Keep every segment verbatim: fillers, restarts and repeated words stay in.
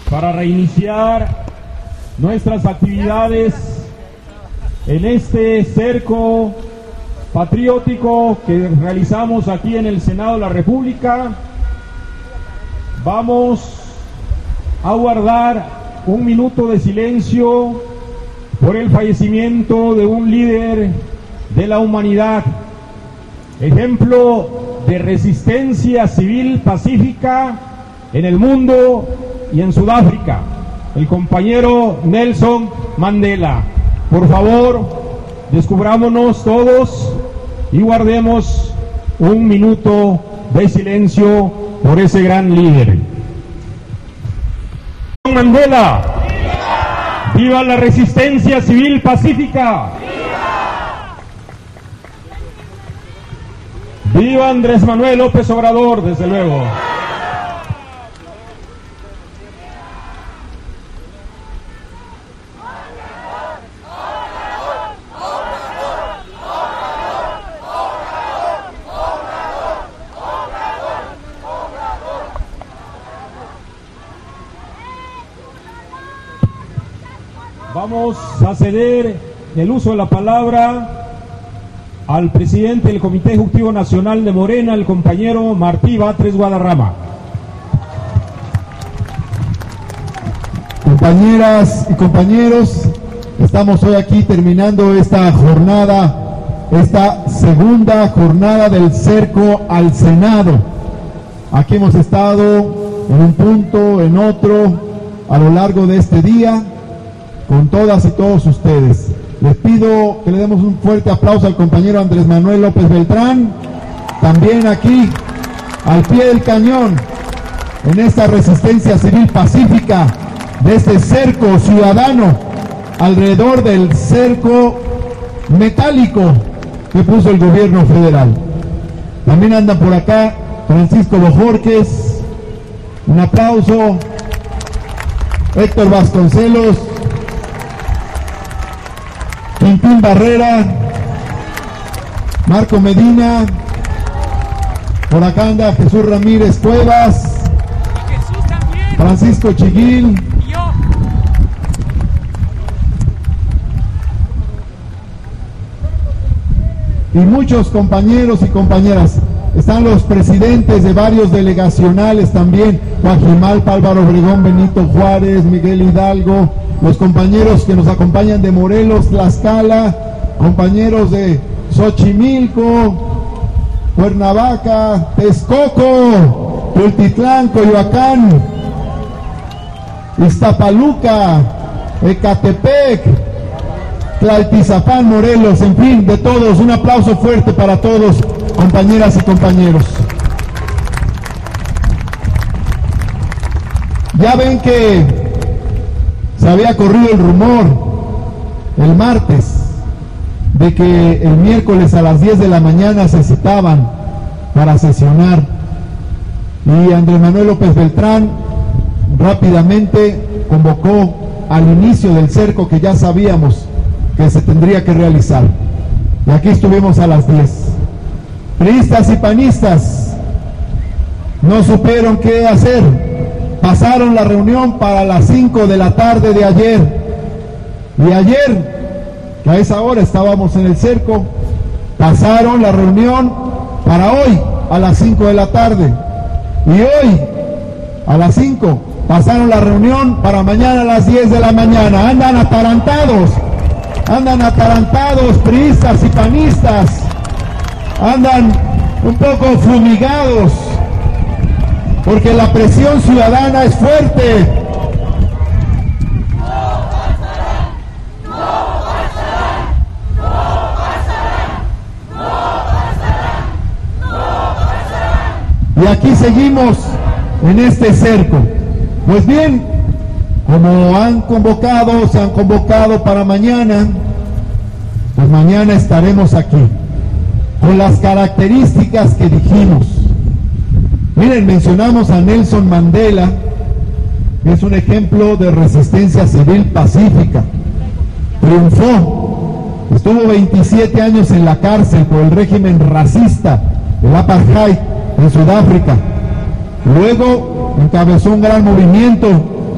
para reiniciar nuestras actividades en este cerco patriótico que realizamos aquí en el Senado de la República. Vamos a guardar un minuto de silencio por el fallecimiento de un líder de la humanidad, ejemplo de resistencia civil pacífica en el mundo y en Sudáfrica, el compañero Nelson Mandela. Por favor, descubrámonos todos y guardemos un minuto de silencio por ese gran líder. Mandela, ¡viva! ¡Viva la resistencia civil pacífica! ¡Viva! ¡Viva Andrés Manuel López Obrador, desde luego! Vamos a ceder el uso de la palabra al presidente del Comité Ejecutivo Nacional de Morena, el compañero Martí Batres Guadarrama. Compañeras y compañeros, estamos hoy aquí terminando esta jornada, esta segunda jornada del cerco al Senado. Aquí hemos estado en un punto, en otro, a lo largo de este día, con todas y todos ustedes. Les pido que le demos un fuerte aplauso al compañero Andrés Manuel López Beltrán, también aquí, al pie del cañón, en esta resistencia civil pacífica de este cerco ciudadano, alrededor del cerco metálico que puso el gobierno federal. También andan por acá Francisco Bojorquez, un aplauso, Héctor Vasconcelos, Quintín Barrera, Marco Medina, por acá anda Jesús Ramírez Cuevas, Francisco Chiguil, y muchos compañeros y compañeras. Están los presidentes de varios delegacionales también, Guajimalpa, Álvaro Obregón, Benito Juárez, Miguel Hidalgo, los compañeros que nos acompañan de Morelos, Tlaxcala, compañeros de Xochimilco, Cuernavaca, Texcoco, Tultitlán, Coyoacán, Iztapaluca, Ecatepec, Tlaltizapán, Morelos, en fin, de todos, un aplauso fuerte para todos, compañeras y compañeros. Ya ven que se había corrido el rumor el martes de que el miércoles a las diez de la mañana se citaban para sesionar, y Andrés Manuel López Beltrán rápidamente convocó al inicio del cerco que ya sabíamos que se tendría que realizar, y aquí estuvimos a las diez. Priistas y panistas no supieron qué hacer. Pasaron la reunión para las cinco de la tarde de ayer, y ayer, que a esa hora estábamos en el cerco, pasaron la reunión para hoy a las cinco de la tarde, y hoy a las cinco pasaron la reunión para mañana a las diez de la mañana. Andan atarantados, andan atarantados priistas y panistas, andan un poco fumigados, porque la presión ciudadana es fuerte. No pasarán, no pasarán, no pasarán, no pasarán, no pasarán. Y aquí seguimos en este cerco. Pues bien, como han convocado, se han convocado para mañana, pues mañana estaremos aquí, con las características que dijimos. Miren, mencionamos a Nelson Mandela, que es un ejemplo de resistencia civil pacífica. Triunfó, estuvo veintisiete años en la cárcel por el régimen racista del apartheid en Sudáfrica. Luego encabezó un gran movimiento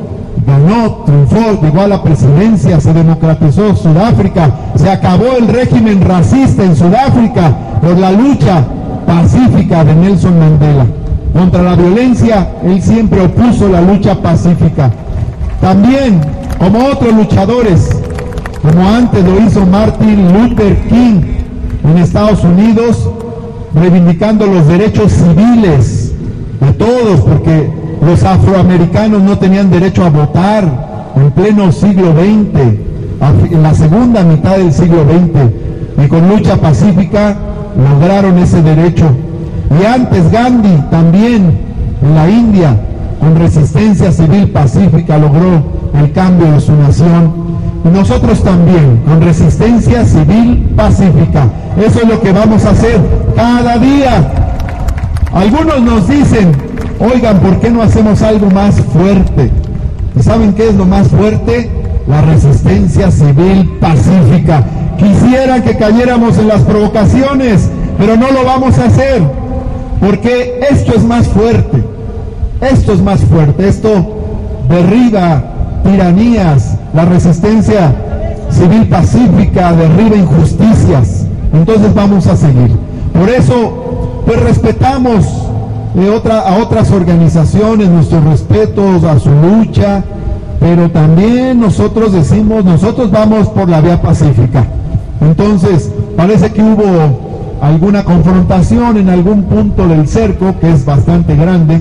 ganó, triunfó, llegó a la presidencia, se democratizó Sudáfrica, se acabó el régimen racista en Sudáfrica por la lucha pacífica de Nelson Mandela. Contra la violencia, él siempre opuso la lucha pacífica. También, como otros luchadores, como antes lo hizo Martin Luther King en Estados Unidos, reivindicando los derechos civiles de todos, porque los afroamericanos no tenían derecho a votar en pleno siglo veinte, en la segunda mitad del siglo veinte, y con lucha pacífica lograron ese derecho. Y antes Gandhi también en la India, con resistencia civil pacífica, logró el cambio de su nación. Y nosotros también, con resistencia civil pacífica. Eso es lo que vamos a hacer cada día. Algunos nos dicen, oigan, ¿por qué no hacemos algo más fuerte? ¿Y saben qué es lo más fuerte? La resistencia civil pacífica. Quisieran que cayéramos en las provocaciones, pero no lo vamos a hacer, porque esto es más fuerte. Esto es más fuerte. Esto derriba tiranías. La resistencia civil pacífica derriba injusticias. Entonces vamos a seguir. Por eso, pues respetamos de otra, a otras organizaciones, nuestros respetos a su lucha, pero también nosotros decimos, nosotros vamos por la vía pacífica. Entonces, parece que hubo alguna confrontación en algún punto del cerco, que es bastante grande,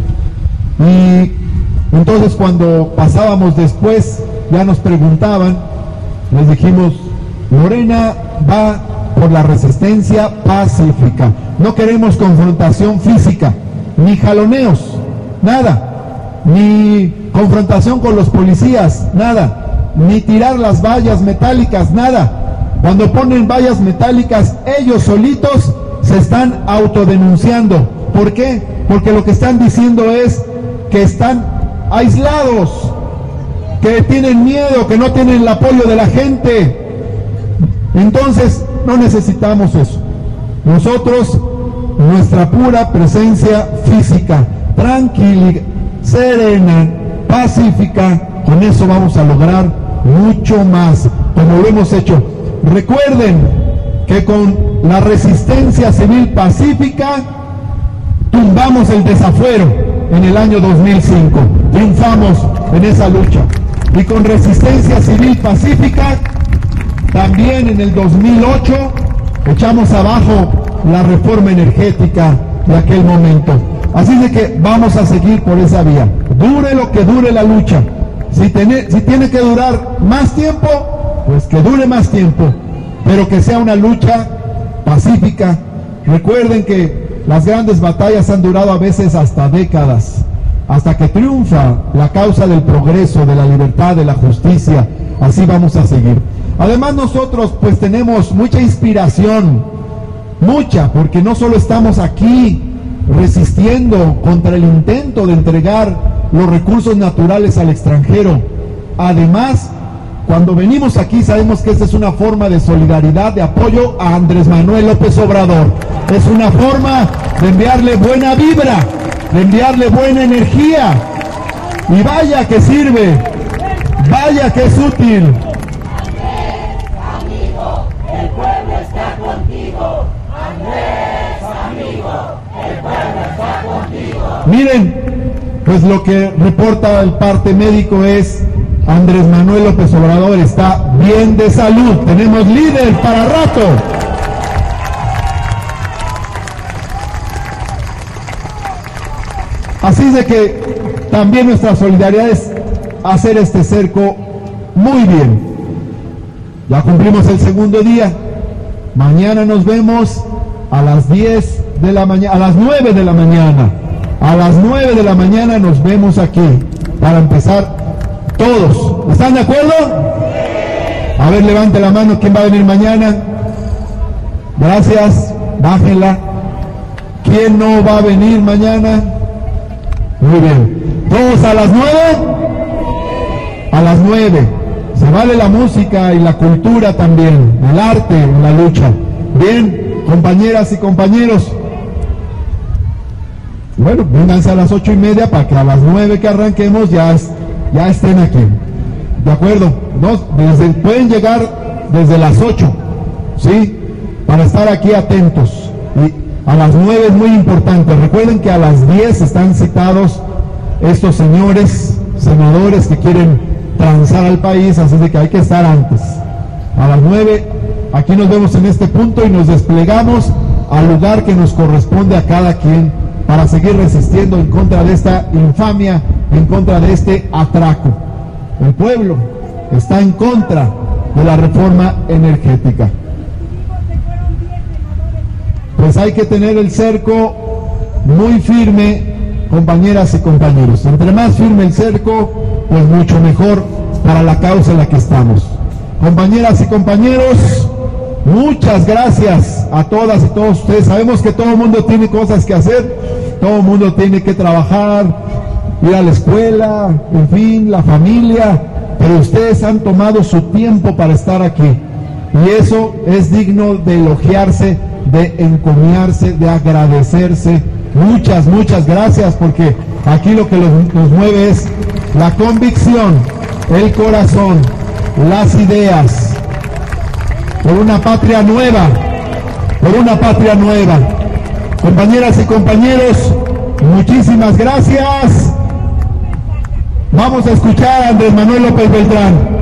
y entonces cuando pasábamos después, ya nos preguntaban, les dijimos, Morena va por la resistencia pacífica. No queremos confrontación física, ni jaloneos, nada, ni confrontación con los policías, nada, ni tirar las vallas metálicas, nada. Cuando ponen vallas metálicas, ellos solitos se están autodenunciando. ¿Por qué? Porque lo que están diciendo es que están aislados, que tienen miedo, que no tienen el apoyo de la gente. Entonces, no necesitamos eso. Nosotros, nuestra pura presencia física, tranquila, serena, pacífica, con eso vamos a lograr mucho más, como lo hemos hecho. Recuerden que con la resistencia civil pacífica tumbamos el desafuero en el año dos mil cinco, triunfamos en esa lucha. Y con resistencia civil pacífica también en el dos mil ocho echamos abajo la reforma energética de aquel momento. Así de que vamos a seguir por esa vía, dure lo que dure la lucha. Si tiene, si tiene que durar más tiempo, pues que dure más tiempo, pero que sea una lucha pacífica. Recuerden que las grandes batallas han durado a veces hasta décadas, hasta que triunfa la causa del progreso, de la libertad, de la justicia. Así vamos a seguir. Además nosotros pues tenemos mucha inspiración, mucha, porque no solo estamos aquí resistiendo contra el intento de entregar los recursos naturales al extranjero. Además, cuando venimos aquí sabemos que esta es una forma de solidaridad, de apoyo a Andrés Manuel López Obrador. Es una forma de enviarle buena vibra, de enviarle buena energía. Y vaya que sirve, vaya que es útil. Andrés, amigo, el pueblo está contigo. Andrés, amigo, el pueblo está contigo. Miren, pues lo que reporta el parte médico es Andrés Manuel López Obrador está bien de salud. Tenemos líder para rato. Así de que también nuestra solidaridad es hacer este cerco muy bien. Ya cumplimos el segundo día. Mañana nos vemos a las diez de la mañana, a las nueve de la mañana. A las nueve de la mañana nos vemos aquí para empezar todos. ¿Están de acuerdo? A ver, levante la mano, ¿quién va a venir mañana? Gracias, bájenla. ¿Quién no va a venir mañana? Muy bien. ¿Todos a las nueve? A las nueve. Se vale la música y la cultura también, el arte en la lucha. Bien, compañeras y compañeros. Bueno, vénganse a las ocho y media para que a las nueve que arranquemos ya ya estén aquí. ¿De acuerdo? ¿No? Desde, pueden llegar desde las ocho, ¿sí? Para estar aquí atentos. Y a las nueve es muy importante. Recuerden que a las diez están citados estos señores, senadores que quieren transar al país, así de que hay que estar antes. A las nueve, aquí nos vemos en este punto y nos desplegamos al lugar que nos corresponde a cada quien para seguir resistiendo en contra de esta infamia, en contra de este atraco. El pueblo está en contra de la reforma energética. Pues hay que tener el cerco muy firme, compañeras y compañeros. Entre más firme el cerco, pues mucho mejor para la causa en la que estamos. Compañeras y compañeros, muchas gracias a todas y todos ustedes. Sabemos que todo el mundo tiene cosas que hacer, todo el mundo tiene que trabajar, ir a la escuela, en fin, la familia, pero ustedes han tomado su tiempo para estar aquí. Y eso es digno de elogiarse, de encomiarse, de agradecerse. Muchas, muchas gracias, porque aquí lo que nos, nos mueve es la convicción, el corazón, las ideas, por una patria nueva, por una patria nueva. Compañeras y compañeros, muchísimas gracias. Vamos a escuchar a Andrés Manuel López Beltrán.